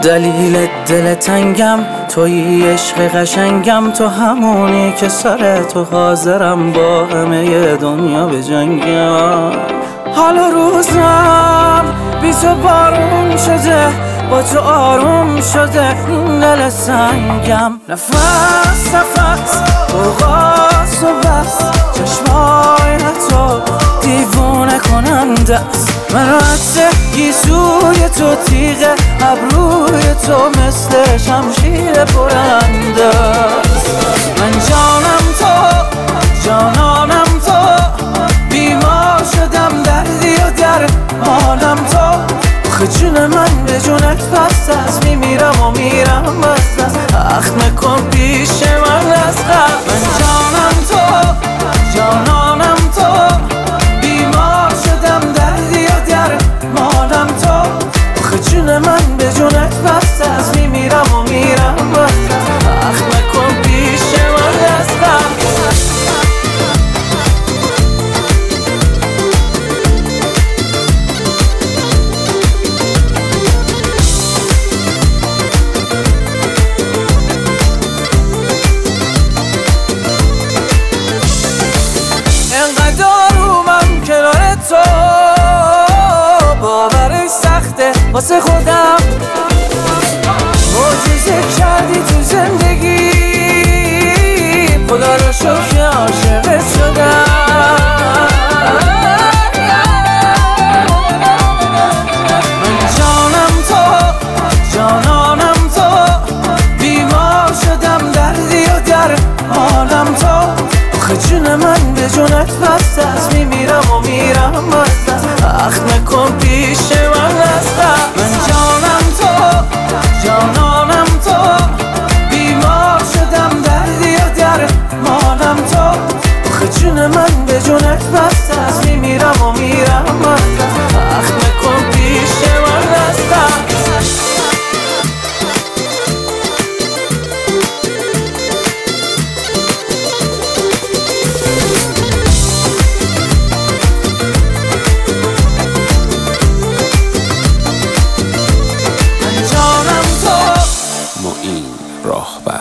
دلیل دل تنگم تویی، عشق قشنگم تو، همونی که سر تو حاضرم با همه دنیا به جنگم. حالا روزم بی تو بارون شده، با تو آروم شده این دل سنگم. نفس نفس اوقات و بس، چشمای تو دیوونه کننده است. من رد گیسوی تو، تیغ ابروی تو مثل شمشیر برنده است. من جانم تو، جانانم تو، بیمار شدم دردی و در مالم تو. آخه جون من به جونت بست است، میمیرم و میرم بست است. اخم نکن پیش من از قبل. من جانم تو، جانانم تو، بیمار شدم دردی و در مالم تو. آخه جون من به جونت بست است، میمیرم و میرم بست است. اخم نکن پیش من از قبل. واسه خودم معجزه کردی تو زندگی، خدا رو شکر عاشقت شدم. من جانم تو، جانانم تو، بیمار شدم دردی و در مالم تو. آخه جون من به جونت بست است، میمیرم و میرم بست است. اخم نکن پیش من است. من جانم تو، جانانم تو، بیمار شدم دردی و در مالم تو. آخه جون من به جونت بست است، میمیرم و میرم بست است. اخم نکن پیش من است. معین راهبر.